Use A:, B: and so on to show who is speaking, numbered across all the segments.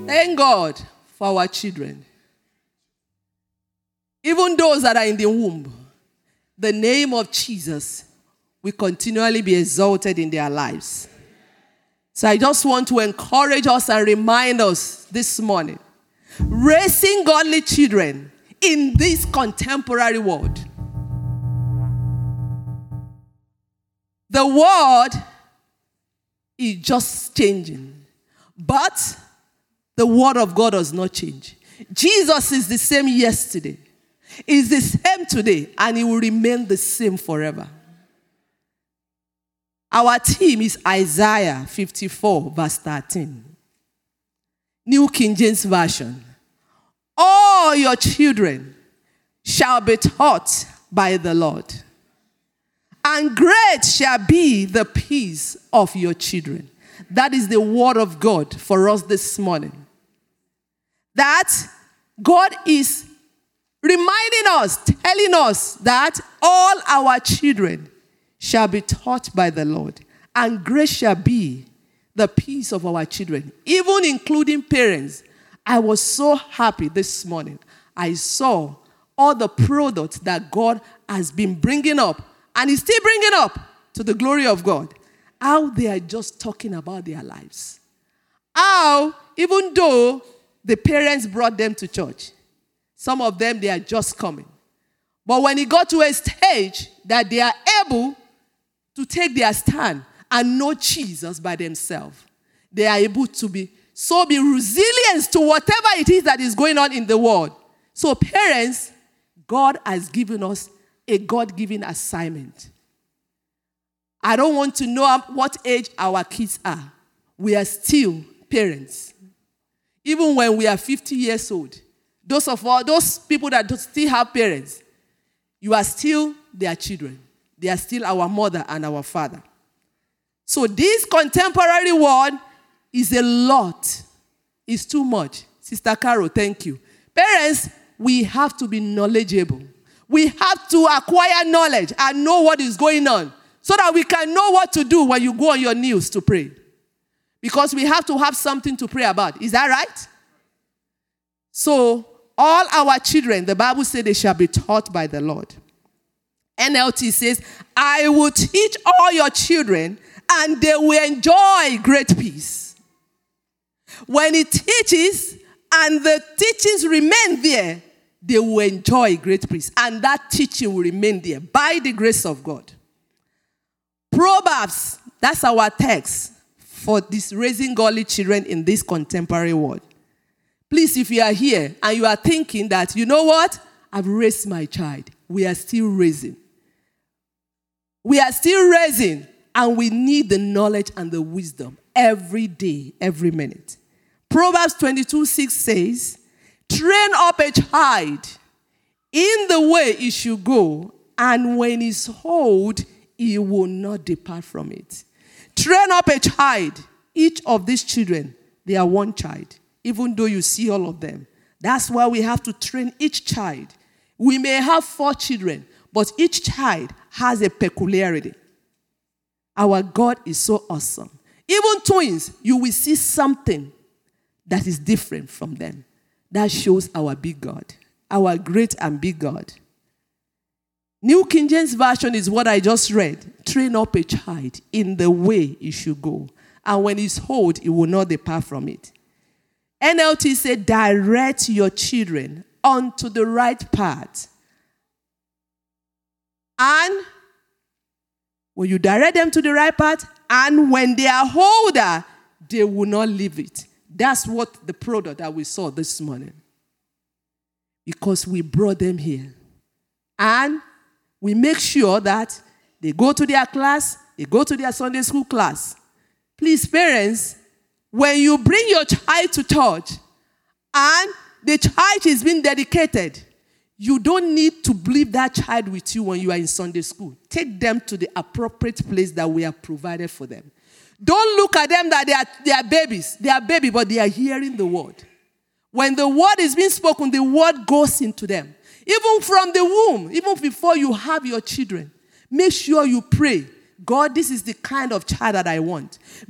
A: Thank God for our children. Even those that are in the womb, the name of Jesus will continually be exalted in their lives. So I just want to encourage us and remind us this morning, raising godly children in this contemporary world. The world is just changing, but the word of God does not change. Jesus is the same yesterday, is the same today, and he will remain the same forever. Our theme is Isaiah 54, verse 13. New King James Version. All your children shall be taught by the Lord, and great shall be the peace of your children. That is the word of God for us this morning. That God is reminding us, telling us that all our children shall be taught by the Lord, and great shall be the peace of our children, even including parents. I was so happy this morning. I saw all the products that God has been bringing up, and is still bringing up to the glory of God. How they are just talking about their lives. How, even though the parents brought them to church, some of them, they are just coming. But when it got to a stage that they are able to take their stand and know Jesus by themselves, they are able to be resilient to whatever it is that is going on in the world. So parents, God has given us a God-given assignment. I don't want to know what age our kids are. We are still parents. Even when we are 50 years old, those people that still have parents, you are still their children. They are still our mother and our father. So this contemporary world is a lot. It's too much. Sister Carol, thank you. Parents, we have to be knowledgeable. We have to acquire knowledge and know what is going on so that we can know what to do when you go on your knees to pray. Because we have to have something to pray about. Is that right? So, all our children, the Bible says they shall be taught by the Lord. NLT says, I will teach all your children and they will enjoy great peace. When it teaches and the teachings remain there, they will enjoy great peace. And that teaching will remain there by the grace of God. Proverbs, that's our text for this raising godly children in this contemporary world. Please, if you are here and you are thinking that, you know what? I've raised my child. We are still raising. We are still raising, and we need the knowledge and the wisdom every day, every minute. Proverbs 22:6 says, train up a child in the way he should go, and when he's old, he will not depart from it. Train up a child. Each of these children, they are one child, even though you see all of them. That's why we have to train each child. We may have 4 children, but each child has a peculiarity. Our God is so awesome. Even twins, you will see something that is different from them. That shows our big God, our great and big God. New King James Version is what I just read. Train up a child in the way he should go, and when he's old, he will not depart from it. NLT said, direct your children onto the right path. And when you direct them to the right path, and when they are older, they will not leave it. That's what the product that we saw this morning. Because we brought them here. And we make sure that they go to their class, they go to their Sunday school class. Please, parents, when you bring your child to church and the child is being dedicated, you don't need to leave that child with you when you are in Sunday school. Take them to the appropriate place that we have provided for them. Don't look at them that they are babies. They are babies, but they are hearing the word. When the word is being spoken, the word goes into them. Even from the womb, even before you have your children, make sure you pray. God, this is the kind of child that I want.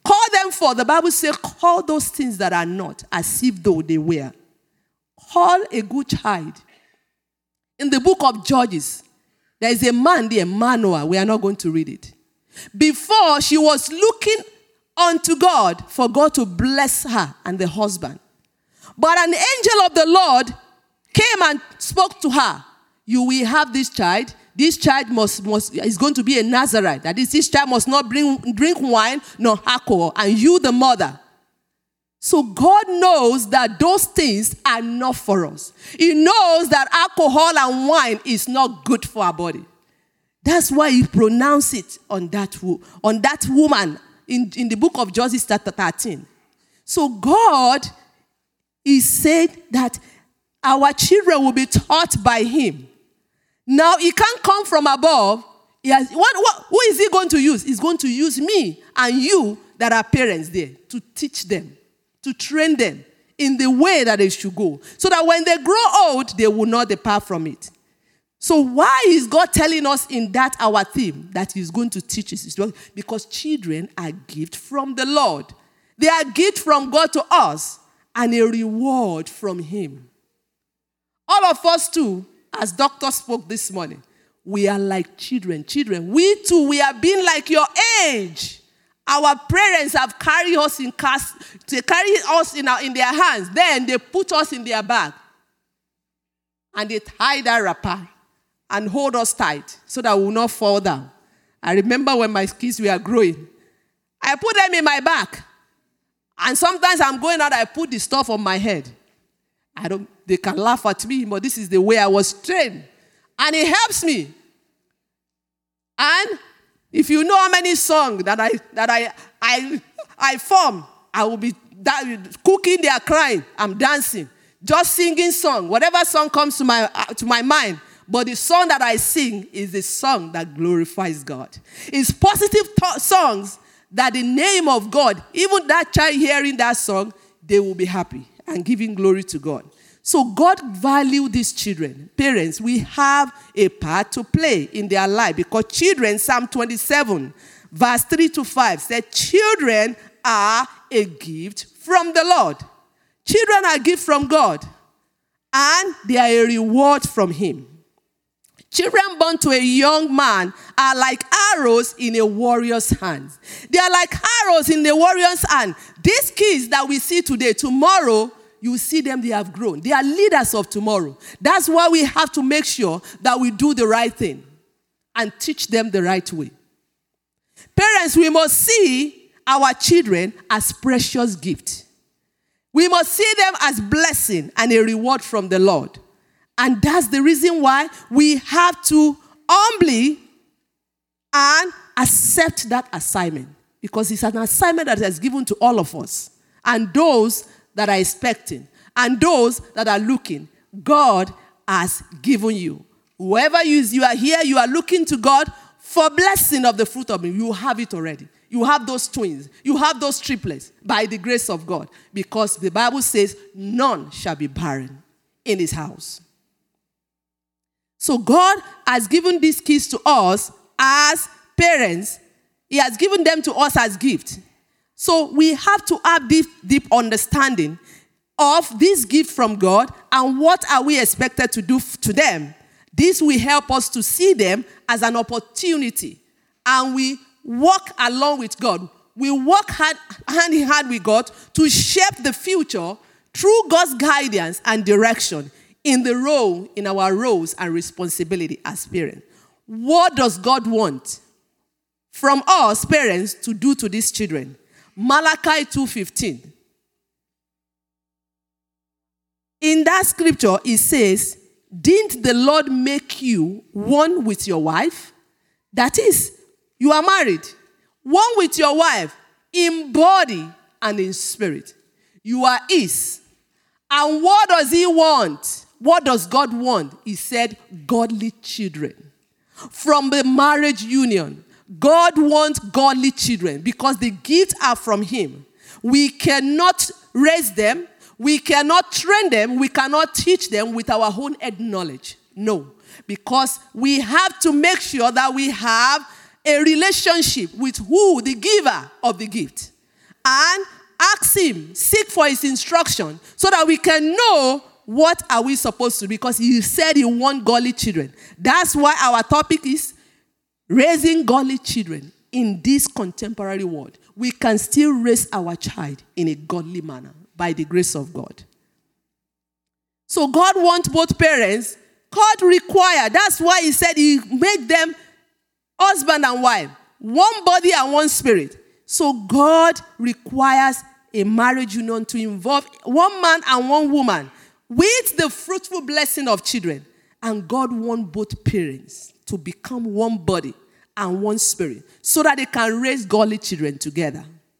A: Call them forth. The Bible says, call those things that are not as if though they were. Call a good child. In the book of Judges, there is a man there, Manoah. We are not going to read it. Before, she was looking unto God for God to bless her and the husband. But an angel of the Lord came and spoke to her. You will have this child. This child is going to be a Nazarite. That is, this child must not drink wine nor alcohol. And you, the mother. So God knows that those things are not for us. He knows that alcohol and wine is not good for our body. That's why he pronounced it on that woman in the book of Judges chapter 13. So God is said that our children will be taught by him. Now, he can't come from above. Who is he going to use? He's going to use me and you that are parents there to teach them, to train them in the way that they should go. So that when they grow old, they will not depart from it. So why is God telling us in that our theme that he's going to teach us? Because children are gift from the Lord. They are gift from God to us and a reward from him. All of us too, as doctor spoke this morning, we are like children. Children, we too, we have been like your age. Our parents have carried us in cars, they carry us in their hands. Then they put us in their bag. And they tie that wrapper and hold us tight so that we will not fall down. I remember when my kids were growing, I put them in my back. And sometimes I'm going out, I put the stuff on my head. They can laugh at me, but this is the way I was trained. And it helps me. And if you know how many songs that I form, I will be cooking, they are crying, I'm dancing, just singing song. Whatever song comes to my mind, but the song that I sing is the song that glorifies God. It's positive songs that the name of God, even that child hearing that song, they will be happy and giving glory to God. So God values these children. Parents, we have a part to play in their life because children, Psalm 27, verse 3-5 said, children are a gift from the Lord. Children are a gift from God and they are a reward from him. Children born to a young man are like arrows in a warrior's hands. They are like arrows in the warrior's hand. These kids that we see today, tomorrow, you see them, they have grown. They are leaders of tomorrow. That's why we have to make sure that we do the right thing and teach them the right way. Parents, we must see our children as precious gifts. We must see them as blessing and a reward from the Lord. And that's the reason why we have to humbly and accept that assignment. Because it's an assignment that is given to all of us. And those that are expecting and those that are looking, God has given you. Whoever you are here, you are looking to God for blessing of the fruit of it. You have it already. You have those twins. You have those triplets by the grace of God. Because the Bible says none shall be barren in his house. So God has given these keys to us as parents. He has given them to us as gifts. So we have to have deep understanding of this gift from God and what are we expected to do to them. This will help us to see them as an opportunity. And we walk along with God. We work hand in hand with God to shape the future through God's guidance and direction in our roles and responsibility as parents. What does God want from us, parents, to do to these children? Malachi 2:15. In that scripture, it says, didn't the Lord make you one with your wife? That is, you are married. One with your wife in body and in spirit. You are his. And what does he want? What does God want? He said, godly children. From the marriage union, God wants godly children because the gifts are from him. We cannot raise them. We cannot train them. We cannot teach them with our own head knowledge. No, because we have to make sure that we have a relationship with who? The giver of the gift. and ask him, seek for his instruction so that we can know what are we supposed to do, because he said he wants godly children. That's why our topic is raising godly children in this contemporary world. We can still raise our child in a godly manner by the grace of God. So God wants both parents. God requires. That's why he said he made them husband and wife, one body and one spirit. So God requires a marriage union to involve one man and one woman with the fruitful blessing of children. And God wants both parents to become one body and one spirit so that they can raise godly children together.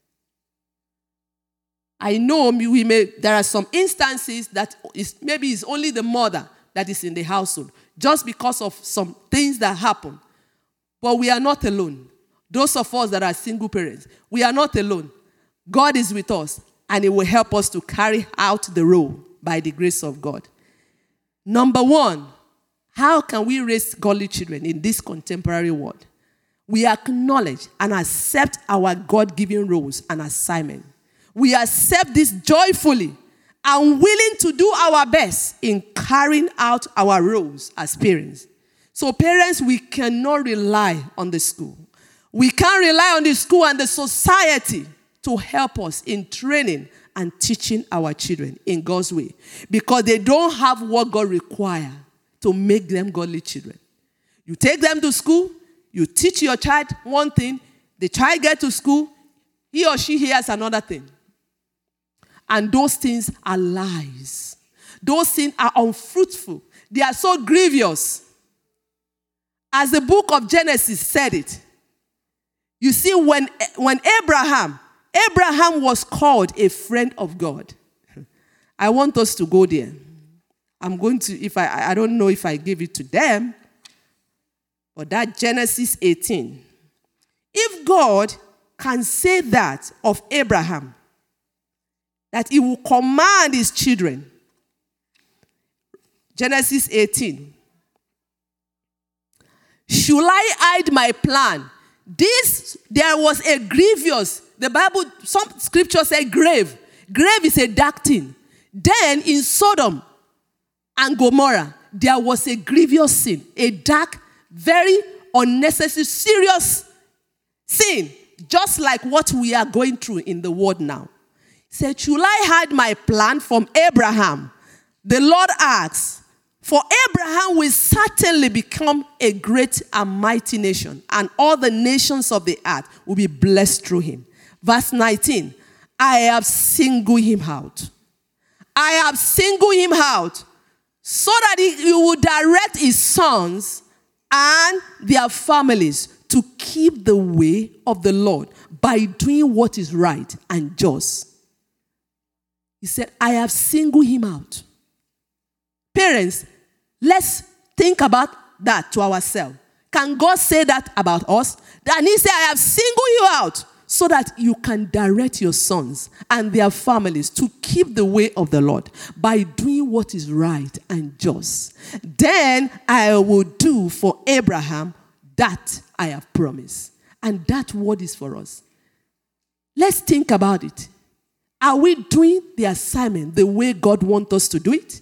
A: I know there are some instances that maybe it's only the mother that is in the household just because of some things that happen. But we are not alone. Those of us that are single parents, we are not alone. God is with us, and he will help us to carry out the role by the grace of God. Number one, how can we raise godly children in this contemporary world? We acknowledge and accept our God-given roles and assignments. We accept this joyfully and willing to do our best in carrying out our roles as parents. So parents, we cannot rely on the school. We can't rely on the school and the society to help us in training and teaching our children in God's way, because they don't have what God requires to make them godly children. You take them to school, you teach your child one thing, the child gets to school, he or she hears another thing. And those things are lies. Those things are unfruitful. They are so grievous. As the book of Genesis said it, you see, when Abraham was called a friend of God. I want us to go there. I'm going to, I don't know if I give it to them, but that Genesis 18. If God can say that of Abraham, that he will command his children. Genesis 18. Should I hide my plan? There was a grievous, the Bible, some scriptures say grave. Grave is a dark thing. Then in Sodom and Gomorrah, there was a grievous sin, a dark, very unnecessary, serious sin, just like what we are going through in the world now. He said, should I hide my plan from Abraham? The Lord asks, for Abraham will certainly become a great and mighty nation, and all the nations of the earth will be blessed through him. Verse 19, I have singled him out. I have singled him out so that he will direct his sons and their families to keep the way of the Lord by doing what is right and just. He said, I have singled him out. Parents, let's think about that to ourselves. Can God say that about us? And he said, I have singled you out so that you can direct your sons and their families to keep the way of the Lord by doing what is right and just. Then I will do for Abraham that I have promised. And that word is for us. Let's think about it. Are we doing the assignment the way God wants us to do it?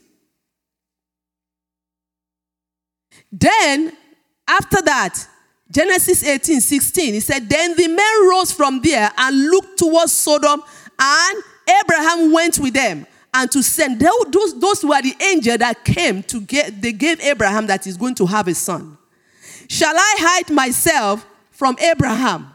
A: Then, after that, Genesis 18:16, he said, then the men rose from there and looked towards Sodom, and Abraham went with them. And to send, those were the angels that came they gave Abraham that he's going to have a son. Shall I hide myself from Abraham?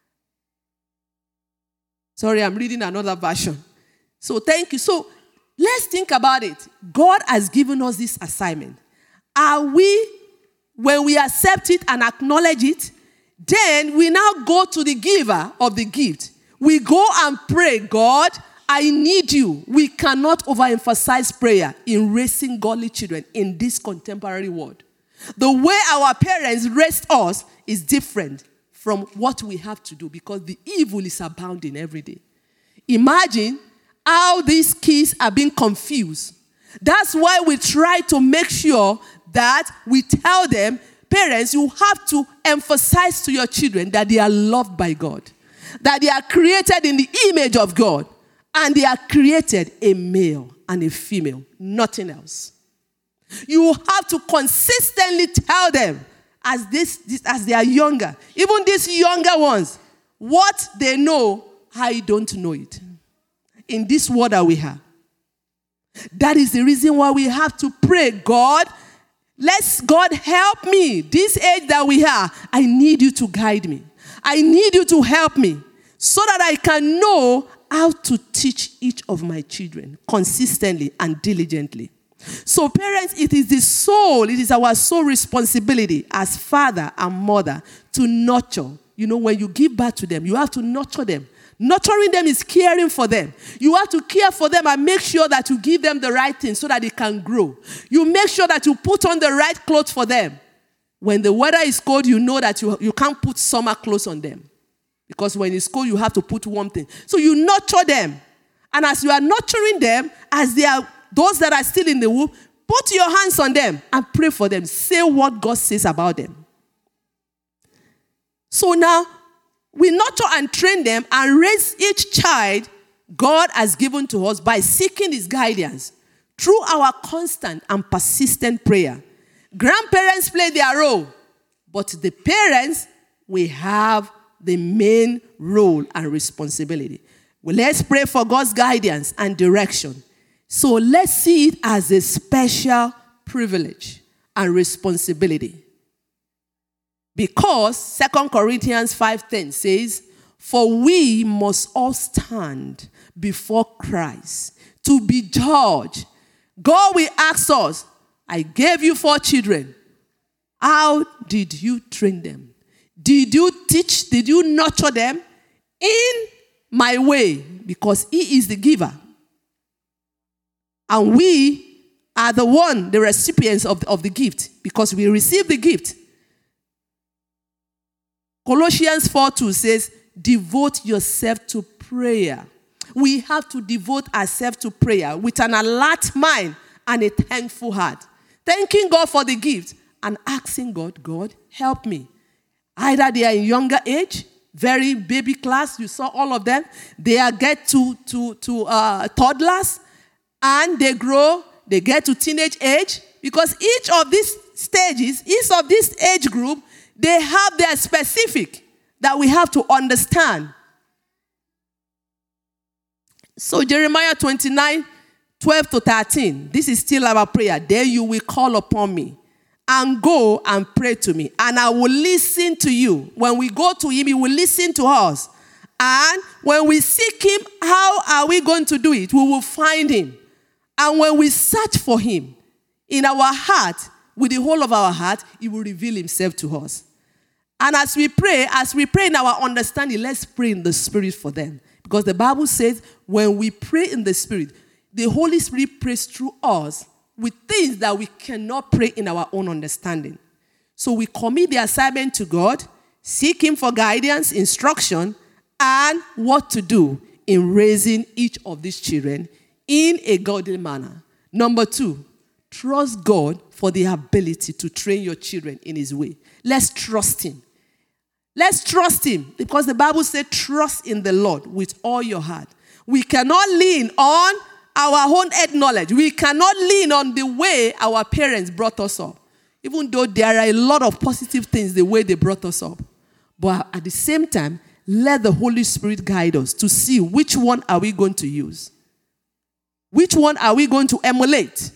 A: Sorry, I'm reading another version. So thank you. So let's think about it. God has given us this assignment. Are we, when we accept it and acknowledge it, then we now go to the giver of the gift. We go and pray, God, I need you. We cannot overemphasize prayer in raising godly children in this contemporary world. The way our parents raised us is different from what we have to do because the evil is abounding every day. Imagine how these kids are being confused. That's why we try to make sure that we tell them, parents, you have to emphasize to your children that they are loved by God. that they are created in the image of God, and they are created a male and a female, nothing else. You have to consistently tell them as they are younger, even these younger ones, what they know, I don't know it. In this world that we have. That is the reason why we have to pray, God, God help me. This age that we are, I need you to guide me. I need you to help me so that I can know how to teach each of my children consistently and diligently. So parents, it is our sole responsibility as father and mother to nurture. You know, when you give birth to them, you have to nurture them. Nurturing them is caring for them. You have to care for them and make sure that you give them the right things so that they can grow. You make sure that you put on the right clothes for them. When the weather is cold, you know that you can't put summer clothes on them. Because when it's cold, you have to put warm things. So you nurture them. And as you are nurturing them, as they are those that are still in the womb, put your hands on them and pray for them. Say what God says about them. So now, we nurture and train them and raise each child God has given to us by seeking his guidance through our constant and persistent prayer. Grandparents play their role, but the parents, we have the main role and responsibility. Well, let's pray for God's guidance and direction. So let's see it as a special privilege and responsibility. Because 2 Corinthians 5:10 says, for we must all stand before Christ to be judged. God will ask us, I gave you 4 children. How did you train them? Did you teach? Did you nurture them in my way? Because he is the giver. And we are the recipients of the gift, because we receive the gift. Colossians 4:2 says, devote yourself to prayer. We have to devote ourselves to prayer with an alert mind and a thankful heart. Thanking God for the gift and asking God, God, help me. Either they are in younger age, very baby class, you saw all of them. They get to toddlers, and they grow, they get to teenage age. Because each of these stages, each of this age group, they have their specific that we have to understand. So Jeremiah 29:12-13. This is still our prayer. Then you will call upon me and go and pray to me, and I will listen to you. When we go to him, he will listen to us. And when we seek him, how are we going to do it? We will find him. And when we search for him in our heart, with the whole of our heart, he will reveal himself to us. And as we pray in our understanding, let's pray in the Spirit for them. Because the Bible says when we pray in the Spirit, the Holy Spirit prays through us with things that we cannot pray in our own understanding. So we commit the assignment to God, seek him for guidance, instruction, and what to do in raising each of these children in a godly manner. Number 2, trust God for the ability to train your children in his way. Let's trust him. Let's trust him, because the Bible says trust in the Lord with all your heart. We cannot lean on our own head knowledge. We cannot lean on the way our parents brought us up. Even though there are a lot of positive things the way they brought us up. But at the same time, let the Holy Spirit guide us to see which one are we going to use. Which one are we going to emulate?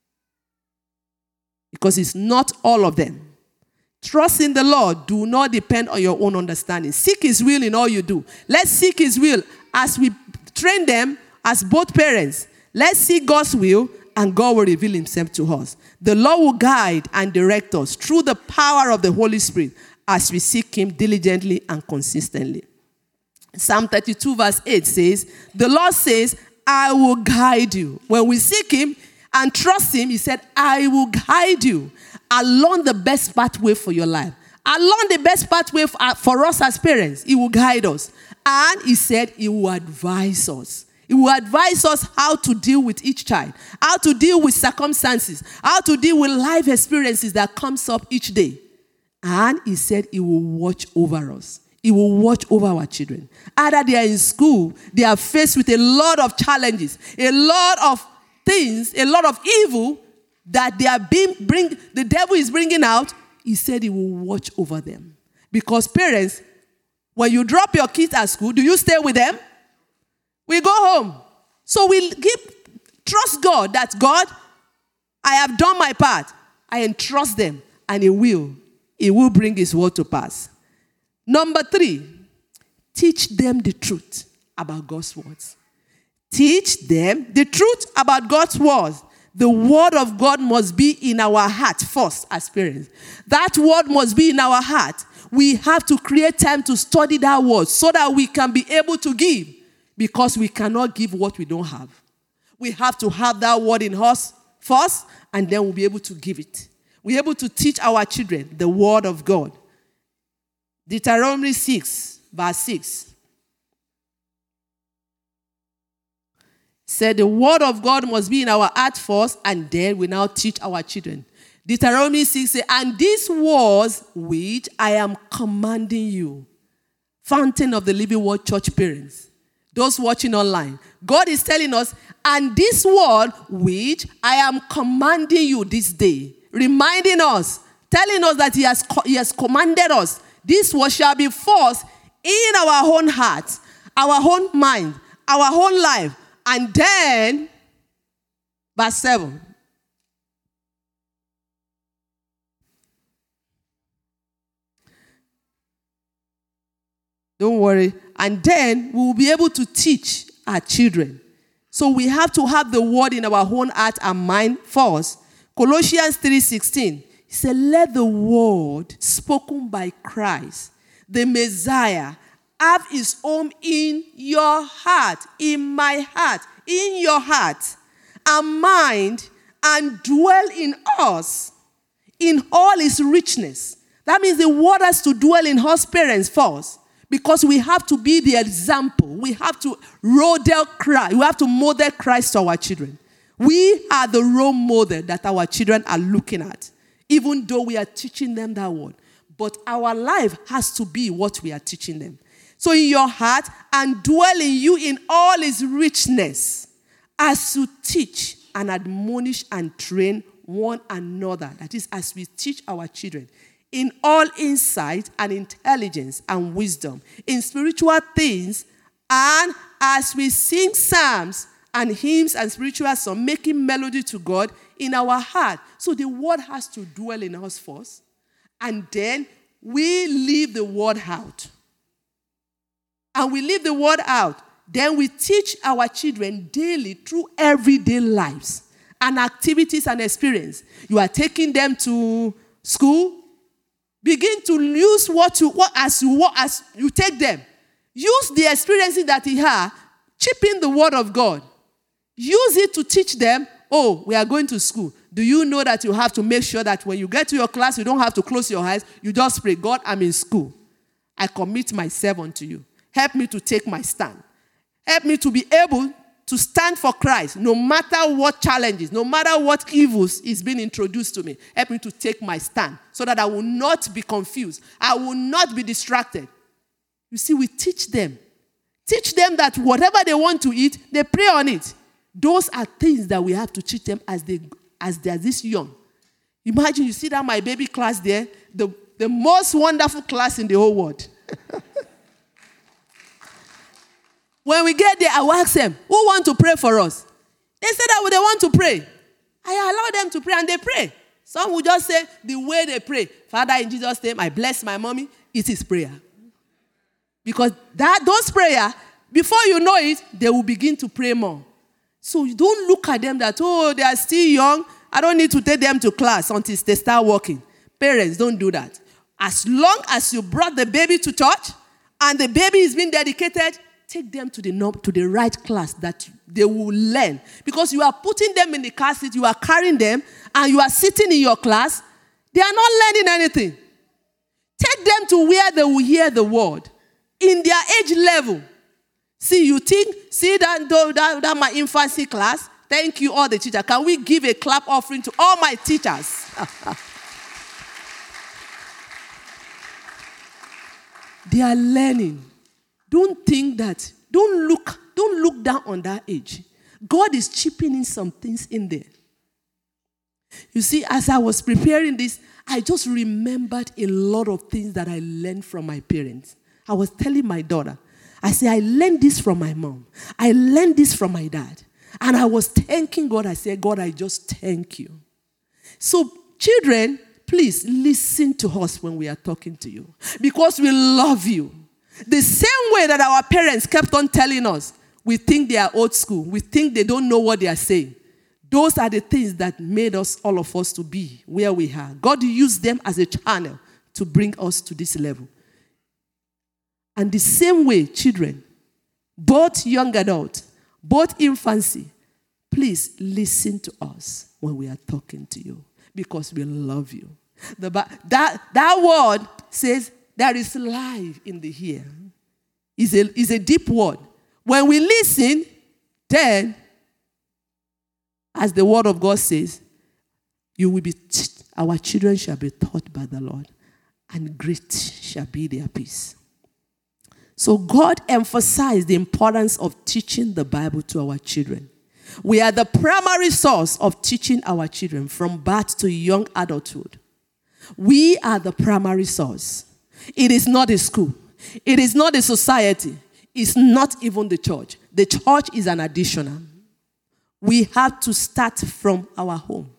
A: Because it's not all of them. Trust in the Lord. Do not depend on your own understanding. Seek his will in all you do. Let's seek his will as we train them as both parents. Let's seek God's will, and God will reveal himself to us. The Lord will guide and direct us through the power of the Holy Spirit as we seek him diligently and consistently. Psalm 32:8 says, the Lord says, I will guide you. When we seek him and trust him, he said, I will guide you along the best pathway for your life. Along the best pathway for us as parents, he will guide us. And he said he will advise us. He will advise us how to deal with each child, how to deal with circumstances, how to deal with life experiences that comes up each day. And he said he will watch over us. He will watch over our children. Either they are in school, they are faced with a lot of challenges, a lot of things, a lot of evil that the devil is bringing out. He said he will watch over them. Because parents, when you drop your kids at school, do you stay with them? We go home. So we trust God that God, I have done my part. I entrust them, and He will bring His word to pass. Number 3, teach them the truth about God's words. Teach them the truth about God's words. The word of God must be in our heart first as parents. That word must be in our heart. We have to create time to study that word so that we can be able to give, because we cannot give what we don't have. We have to have that word in us first, and then we'll be able to give it. We're able to teach our children the word of God. Deuteronomy 6, verse 6. Said the word of God must be in our heart first, and then we now teach our children. Deuteronomy 6 says, and these words which I am commanding you, Fountain of the Living Word Church parents, those watching online, God is telling us, and this word which I am commanding you this day, reminding us, telling us that He has commanded us, this word shall be first in our own hearts, our own mind, our own life. And then, verse 7. Don't worry. And then we will be able to teach our children. So we have to have the word in our own heart and mind first. Colossians 3:16. He said, let the word spoken by Christ, the Messiah, have his home in your heart, in my heart, in your heart, and mind, and dwell in us in all his richness. That means the word has to dwell in us parents first, because we have to be the example. We have to model Christ. We have to model Christ to our children. We are the role model that our children are looking at, even though we are teaching them that word. But our life has to be what we are teaching them. So in your heart, and dwell in you in all his richness, as you teach and admonish and train one another. That is, as we teach our children in all insight and intelligence and wisdom, in spiritual things, and as we sing psalms and hymns and spiritual songs, making melody to God in our heart. So the word has to dwell in us first, and then we leave the word out. And we leave the word out. Then we teach our children daily through everyday lives and activities and experience. You are taking them to school. Begin to use as you take them. Use the experiences that you have. Chip in the word of God. Use it to teach them. Oh, we are going to school. Do you know that you have to make sure that when you get to your class, you don't have to close your eyes. You just pray, God, I'm in school. I commit myself unto you. Help me to take my stand. Help me to be able to stand for Christ, no matter what challenges, no matter what evils is being introduced to me. Help me to take my stand so that I will not be confused. I will not be distracted. You see, we teach them. Teach them that whatever they want to eat, they pray on it. Those are things that we have to teach them as they are this young. Imagine you see that my baby class there, the most wonderful class in the whole world. When we get there, I will ask them, who want to pray for us? They said that they want to pray. I allow them to pray, and they pray. Some will just say the way they pray, Father, in Jesus' name, I bless my mommy. It is prayer. Because those prayers, before you know it, they will begin to pray more. So you don't look at them that, oh, they are still young. I don't need to take them to class until they start working. Parents, don't do that. As long as you brought the baby to church and the baby is being dedicated, take them to the right class that they will learn. Because you are putting them in the car seat, you are carrying them, and you are sitting in your class. They are not learning anything. Take them to where they will hear the word. In their age level. See that my infancy class? Thank you, all the teachers. Can we give a clap offering to all my teachers? They are learning. Don't think that. Don't look down on that age. God is chipping in some things in there. You see, as I was preparing this, I just remembered a lot of things that I learned from my parents. I was telling my daughter, I said, I learned this from my mom. I learned this from my dad. And I was thanking God. I said, God, I just thank you. So, children, please listen to us when we are talking to you. Because we love you. The same way that our parents kept on telling us, we think they are old school. We think they don't know what they are saying. Those are the things that made us, all of us, to be where we are. God used them as a channel to bring us to this level. And the same way, children, both young adults, both infancy, please listen to us when we are talking to you because we love you. That word says there is life in the ear. It's a deep word. When we listen, then, as the word of God says, our children shall be taught by the Lord, and great shall be their peace. So God emphasized the importance of teaching the Bible to our children. We are the primary source of teaching our children from birth to young adulthood. We are the primary source. It is not a school. It is not a society. It's not even the church. The church is an additional. We have to start from our home.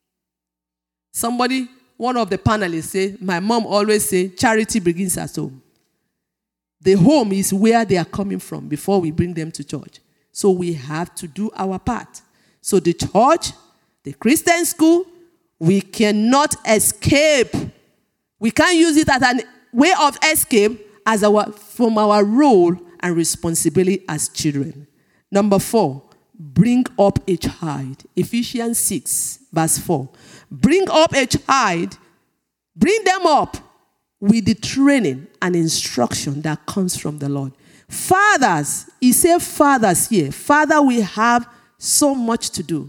A: One of the panelists said, my mom always says, charity begins at home. The home is where they are coming from before we bring them to church. So we have to do our part. So the church, the Christian school, we cannot escape. We can't use it as a way of escape from our role and responsibility as children. Number 4, bring up a child. Ephesians 6, verse 4. Bring up a child. Bring them up with the training and instruction that comes from the Lord. Fathers, he said fathers here. Father, we have so much to do.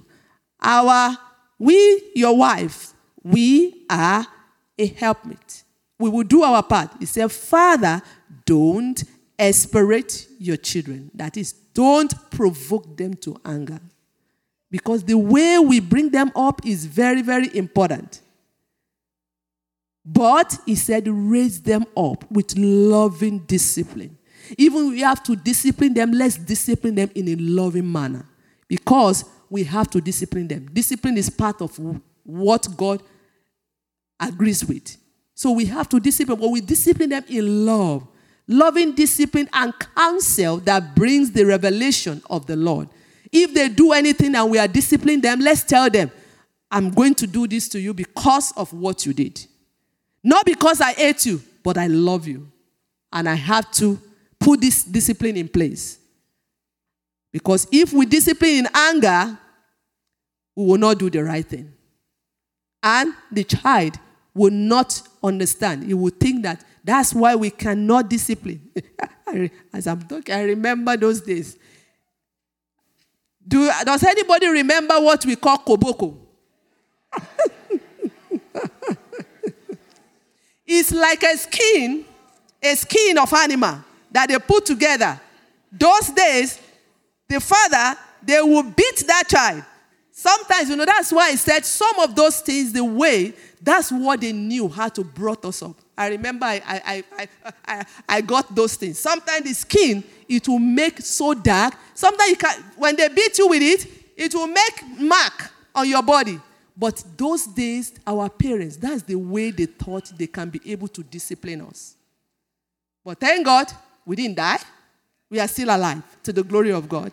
A: Your wife, we are a helpmate. We will do our part. He said, Father, don't exasperate your children. That is, don't provoke them to anger. Because the way we bring them up is very, very important. But he said, raise them up with loving discipline. Even if we have to discipline them, let's discipline them in a loving manner. Because we have to discipline them. Discipline is part of what God agrees with. So we have to discipline, but we discipline them in love. Loving discipline and counsel that brings the revelation of the Lord. If they do anything and we are disciplining them, let's tell them, I'm going to do this to you because of what you did. Not because I hate you, but I love you. And I have to put this discipline in place. Because if we discipline in anger, we will not do the right thing. And the child will not understand. He will think that that's why we cannot discipline. As I'm talking, I remember those days. Does anybody remember what we call koboko? It's like a skin of animal that they put together. Those days, the father, they will beat that child. Sometimes, that's why I said some of those things, the way, that's what they knew how to brought us up. I remember I got those things. Sometimes the skin, it will make so dark. Sometimes when they beat you with it, it will make mark on your body. But those days, our parents, that's the way they thought they can be able to discipline us. But thank God, we didn't die. We are still alive to the glory of God.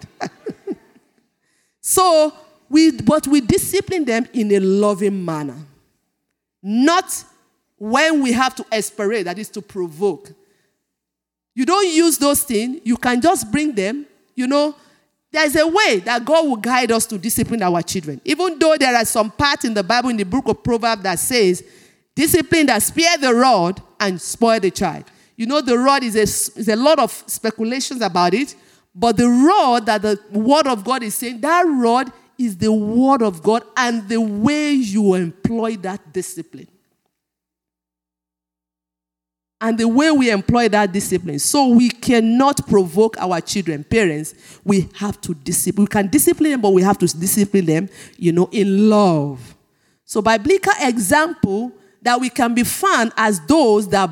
A: But we discipline them in a loving manner. Not when we have to exasperate, that is to provoke. You don't use those things. You can just bring them. There's a way that God will guide us to discipline our children. Even though there are some parts in the Bible, in the book of Proverbs, that says, discipline that spare the rod and spoil the child. The rod is a lot of speculations about it. But the rod that the word of God is saying, that rod is the word of God and the way you employ that discipline. and the way we employ that discipline. So we cannot provoke our children. Parents, we have to discipline. We can discipline them, but we have to discipline them, in love. So biblical example that we can be found as those that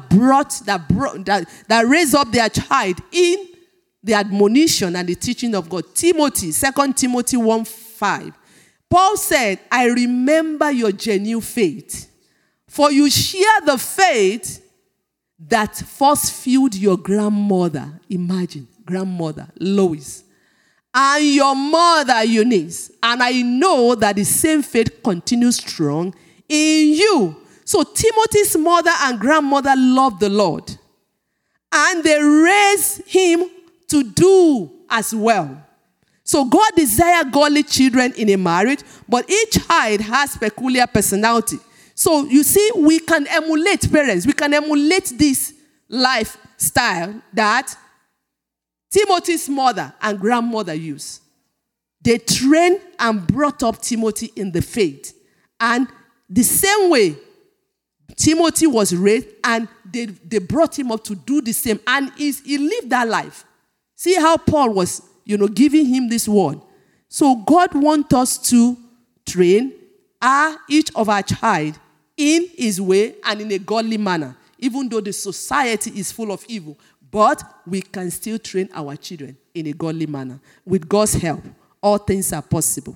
A: raise up their child in the admonition and the teaching of God. 2 Timothy 1:5. Paul said, I remember your genuine faith, for you share the faith that first fueled your grandmother. Imagine, grandmother, Lois, and your mother, Eunice. And I know that the same faith continues strong in you. So Timothy's mother and grandmother loved the Lord, and they raised him to do as well. So God desires godly children in a marriage, but each child has peculiar personality. So you see, we can emulate parents. We can emulate this lifestyle that Timothy's mother and grandmother used. They trained and brought up Timothy in the faith. And the same way Timothy was raised, and they brought him up to do the same. And he lived that life. See how Paul was, giving him this word. So God wants us to train each of our child in his way and in a godly manner, even though the society is full of evil. But we can still train our children in a godly manner. With God's help, all things are possible.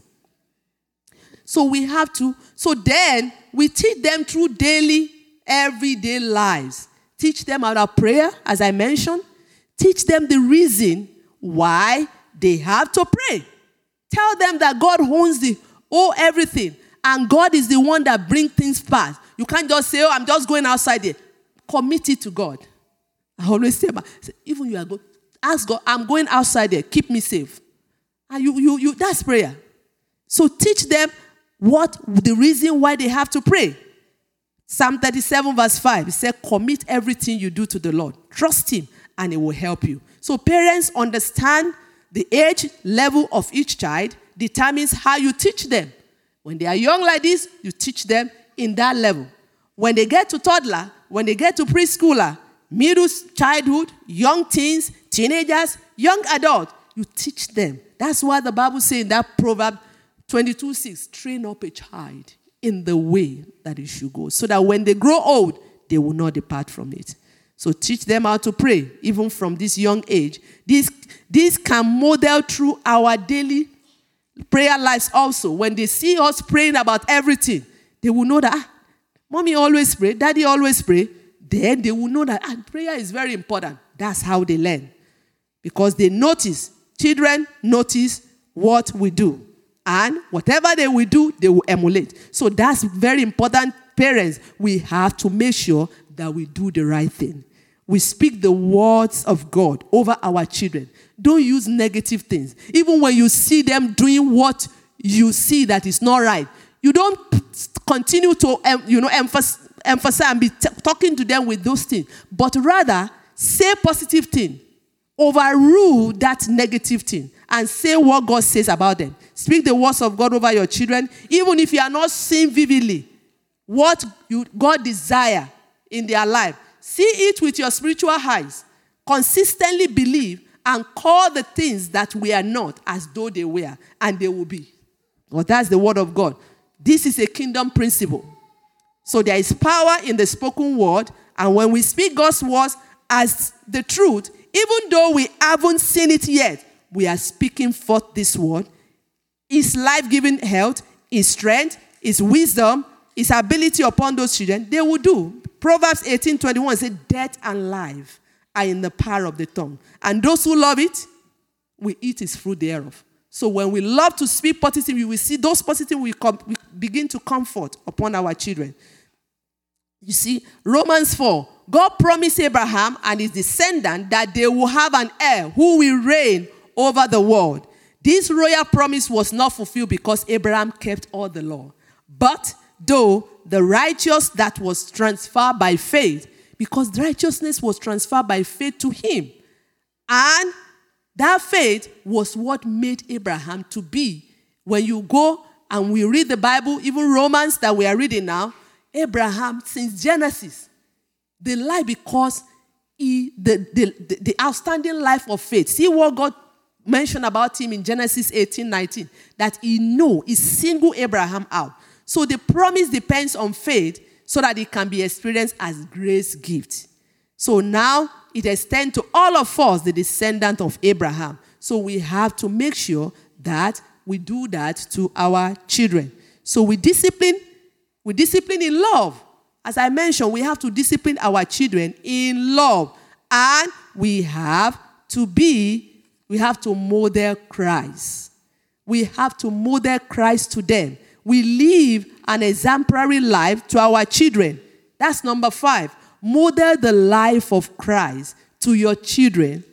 A: So then we teach them through daily, everyday lives. Teach them about prayer, as I mentioned. Teach them the reason why they have to pray. Tell them that God owns everything. And God is the one that brings things past. You can't just say, I'm just going outside there. Commit it to God. I always say, even you are going, ask God, I'm going outside there. Keep me safe. And that's prayer. So teach them the reason why they have to pray. Psalm 37 verse 5, it says, commit everything you do to the Lord. Trust him and he will help you. So parents understand the age level of each child determines how you teach them. When they are young like this, you teach them in that level. When they get to toddler, when they get to preschooler, middle childhood, young teens, teenagers, young adults, you teach them. That's why the Bible says in that Proverb 22:6, train up a child in the way that he should go, so that when they grow old, they will not depart from it. So teach them how to pray, even from this young age. This can model through our daily prayer lives also. When they see us praying about everything, they will know that, mommy always pray, daddy always pray. Then they will know that prayer is very important. That's how they learn. Because they notice, children notice what we do. And whatever they will do, they will emulate. So that's very important. Parents, we have to make sure that we do the right thing. We speak the words of God over our children. Don't use negative things. Even when you see them doing what you see that is not right, you don't continue to emphasize and be talking to them with those things. But rather, say positive thing. Overrule that negative thing and say what God says about them. Speak the words of God over your children, even if you are not seeing vividly what God desires in their life. See it with your spiritual eyes. Consistently believe and call the things that we are not as though they were, and they will be. Well, that's the word of God. This is a kingdom principle. So there is power in the spoken word, and when we speak God's words as the truth, even though we haven't seen it yet, we are speaking forth this word. His life-giving health, his strength, his wisdom, his ability upon those children, they will do. Proverbs 18:21 says, death and life are in the power of the tongue. And those who love it, we eat its fruit thereof. So when we love to speak positive, you will see those positive we begin to comfort upon our children. You see, Romans 4, God promised Abraham and his descendant that they will have an heir who will reign over the world. This royal promise was not fulfilled because Abraham kept all the law. But though the righteous that was transferred by faith, because righteousness was transferred by faith to him. And that faith was what made Abraham to be. When you go and we read the Bible, even Romans that we are reading now, Abraham, since Genesis, The life because the outstanding life of faith. See what God mentioned about him in Genesis 18:19, that he singled Abraham out. So the promise depends on faith so that it can be experienced as grace gift. So now it extends to all of us, the descendant of Abraham. So we have to make sure that we do that to our children. So we discipline in love. As I mentioned, we have to discipline our children in love. And we have to model Christ. We have to model Christ to them. We live an exemplary life to our children. That's number 5. Model the life of Christ to your children.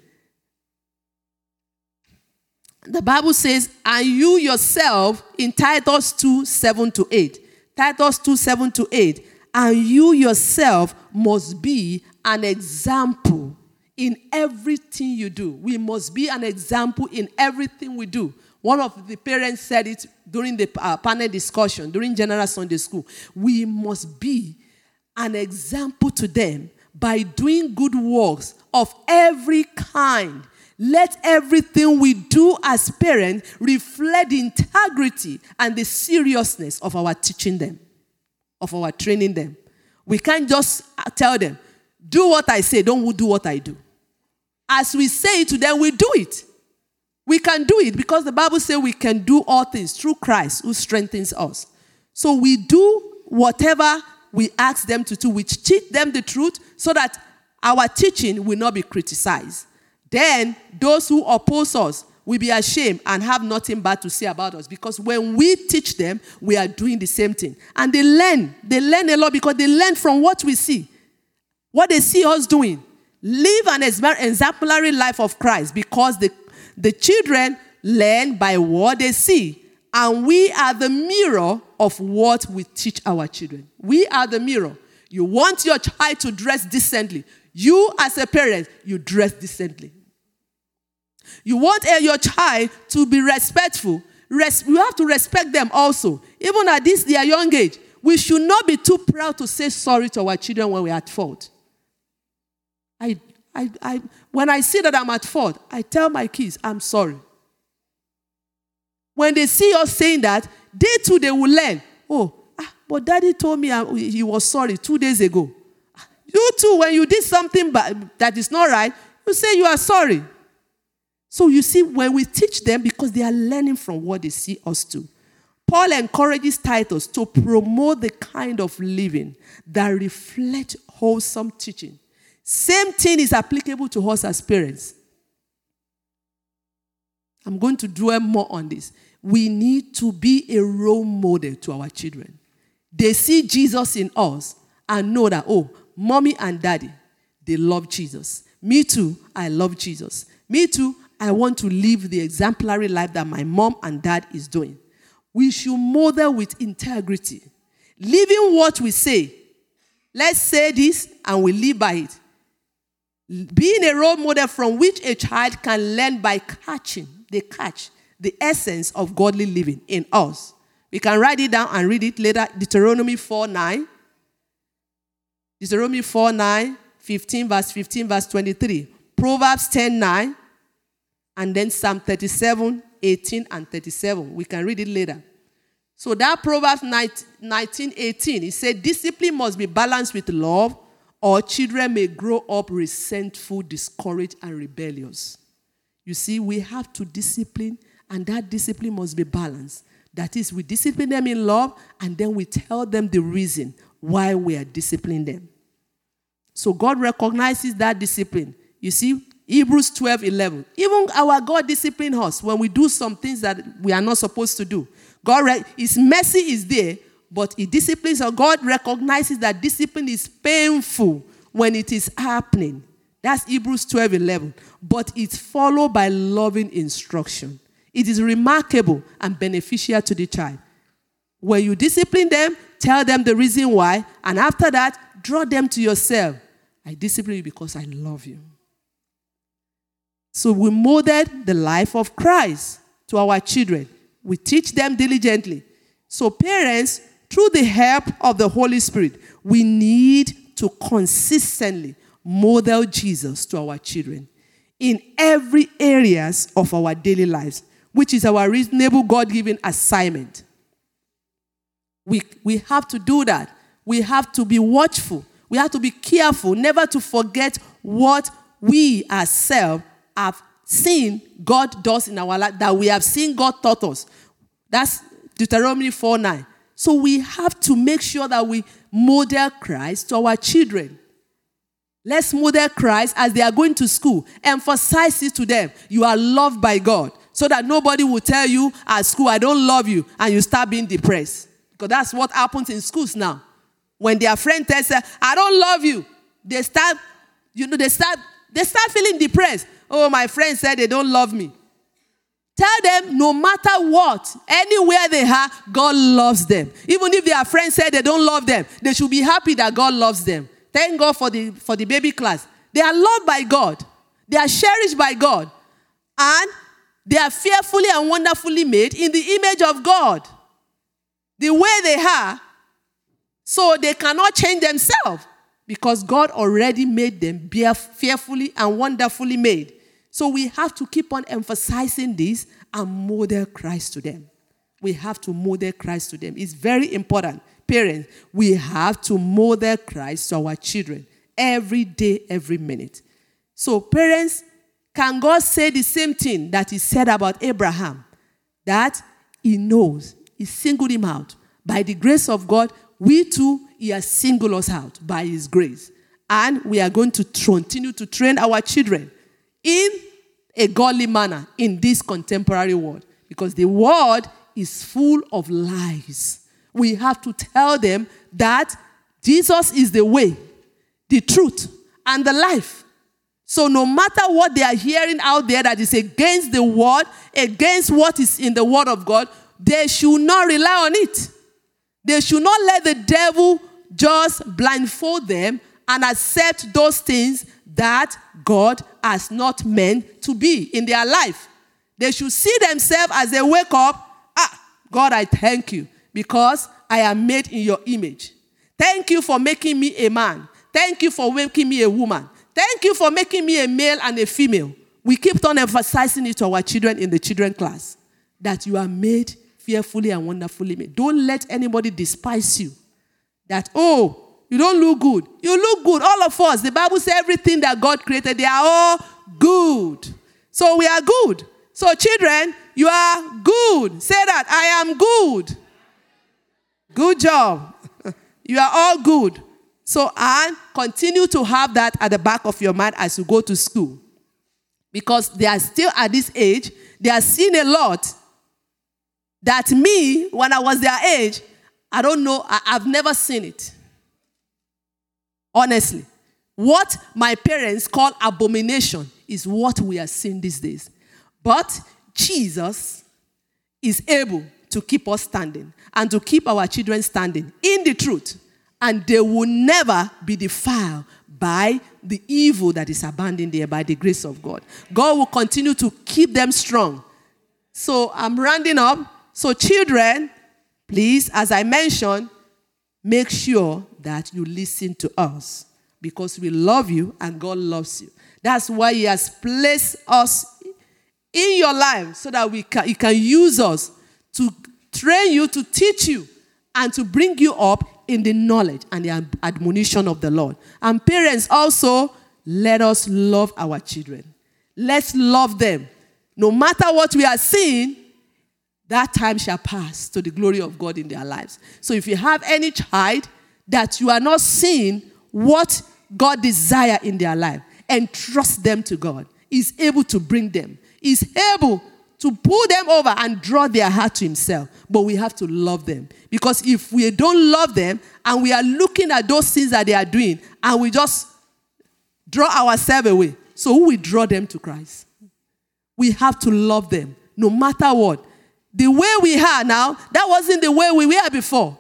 A: The Bible says, and you yourself, in Titus 2:7-8. Titus 2:7-8. And you yourself must be an example in everything you do. We must be an example in everything we do. One of the parents said it during the panel discussion, during General Sunday School. We must be an example to them by doing good works of every kind. Let everything we do as parents reflect the integrity and the seriousness of our teaching them, of our training them. We can't just tell them, do what I say, don't do what I do. As we say it to them, we do it. We can do it because the Bible says we can do all things through Christ who strengthens us. So we do whatever we ask them to do. We teach them the truth so that our teaching will not be criticized. Then those who oppose us will be ashamed and have nothing bad to say about us, because when we teach them, we are doing the same thing. And they learn a lot because they learn from what we see, what they see us doing. Live an exemplary life of Christ, because the children learn by what they see. And we are the mirror of what we teach our children. We are the mirror. You want your child to dress decently. You as a parent, you dress decently. You want your child to be respectful. You have to respect them also. Even at their young age, we should not be too proud to say sorry to our children when we are at fault. When I see that I'm at fault, I tell my kids, I'm sorry. When they see us saying that, they too, they will learn. But daddy told me he was sorry 2 days ago. You too, when you did something that is not right, you say you are sorry. So you see, when we teach them, because they are learning from what they see us do. Paul encourages Titus to promote the kind of living that reflects wholesome teaching. Same thing is applicable to us as parents. I'm going to dwell more on this. We need to be a role model to our children. They see Jesus in us and know that, mommy and daddy, they love Jesus. Me too, I love Jesus. Me too, I want to live the exemplary life that my mom and dad is doing. We should model with integrity. Living what we say. Let's say this and we live by it. Being a role model from which a child can learn by catch the essence of godly living in us. We can write it down and read it later. Deuteronomy 4:9. Deuteronomy 4:9, 15 verse 23. Proverbs 10:9. And then Psalm 37, 18 and 37. We can read it later. So that Proverbs 19:18, it said, discipline must be balanced with love, or children may grow up resentful, discouraged, and rebellious. You see, we have to discipline, and that discipline must be balanced. That is, we discipline them in love, and then we tell them the reason why we are disciplining them. So God recognizes that discipline. You see, Hebrews 12:11. Even our God disciplines us when we do some things that we are not supposed to do. His mercy is there, but He disciplines us. God recognizes that discipline is painful when it is happening. That's Hebrews 12:11. But it's followed by loving instruction. It is remarkable and beneficial to the child. When you discipline them, tell them the reason why, and after that, draw them to yourself. I discipline you because I love you. So we modeled the life of Christ to our children. We teach them diligently. So parents, through the help of the Holy Spirit, we need to consistently model Jesus to our children in every areas of our daily lives, which is our reasonable God-given assignment. We have to do that. We have to be watchful. We have to be careful never to forget what we ourselves have seen God does in our life, that we have seen God taught us. That's Deuteronomy 4:9. So we have to make sure that we model Christ to our children. Let's model Christ as they are going to school. Emphasize it to them. You are loved by God. So that nobody will tell you at school, I don't love you, and you start being depressed. Because that's what happens in schools now. When their friend tells them, I don't love you, they start feeling depressed. Oh, my friend said they don't love me. Tell them no matter what, anywhere they are, God loves them. Even if their friends say they don't love them, they should be happy that God loves them. Thank God for the baby class. They are loved by God. They are cherished by God. And they are fearfully and wonderfully made in the image of God. The way they are, so they cannot change themselves because God already made them fearfully and wonderfully made. So we have to keep on emphasizing this and model Christ to them. We have to model Christ to them. It's very important. Parents, we have to model Christ to our children every day, every minute. So parents, can God say the same thing that he said about Abraham? That he knows, he singled him out. By the grace of God, we too, he has singled us out by his grace. And we are going to continue to train our children in a godly manner in this contemporary world. Because the world is full of lies. We have to tell them that Jesus is the way, the truth, and the life. So no matter what they are hearing out there that is against the word, against what is in the word of God, they should not rely on it. They should not let the devil just blindfold them and accept those things that God has not meant to be in their life. They should see themselves as they wake up, God, I thank you because I am made in your image. Thank you for making me a man. Thank you for making me a woman. Thank you for making me a male and a female. We keep on emphasizing it to our children in the children class, that you are made fearfully and wonderfully made. Don't let anybody despise you. That, oh, you don't look good. You look good. All of us. The Bible says everything that God created, they are all good. So we are good. So children, you are good. Say that, I am good. Good job. You are all good. So, and continue to have that at the back of your mind as you go to school. Because they are still at this age, they are seeing a lot that me, when I was their age, I don't know, I've never seen it. Honestly. What my parents call abomination is what we are seeing these days. But Jesus is able to keep us standing and to keep our children standing in the truth. And they will never be defiled by the evil that is abounding there by the grace of God. God will continue to keep them strong. So I'm rounding up. So children, please, as I mentioned, make sure that you listen to us because we love you and God loves you. That's why he has placed us in your life so that he can use us to train you, to teach you, and to bring you up in the knowledge and the admonition of the Lord. And parents also, let us love our children. Let's love them. No matter what we are seeing, that time shall pass to the glory of God in their lives. So if you have any child that you are not seeing what God desires in their life, entrust them to God. He's able to bring them. He's able to pull them over and draw their heart to himself. But we have to love them. Because if we don't love them and we are looking at those things that they are doing and we just draw ourselves away, so who will draw them to Christ? We have to love them no matter what. The way we are now, that wasn't the way we were before.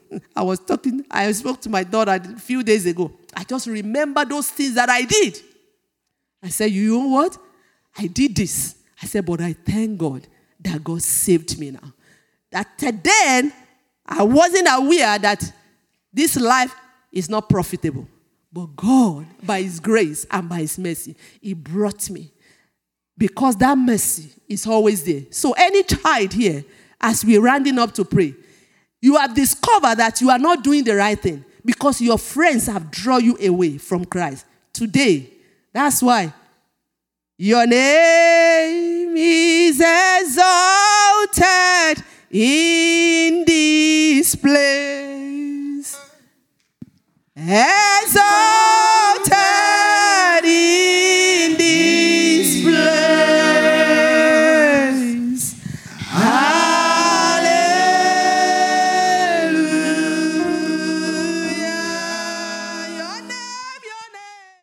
A: I spoke to my daughter a few days ago. I just remember those things that I did. I said, you know what? I did this. I said, but I thank God that God saved me now. That then, I wasn't aware that this life is not profitable. But God, by his grace and by his mercy, he brought me. Because that mercy is always there. So any child here, as we're rounding up to pray, you have discovered that you are not doing the right thing because your friends have drawn you away from Christ. Today, that's why your name is exalted in this place.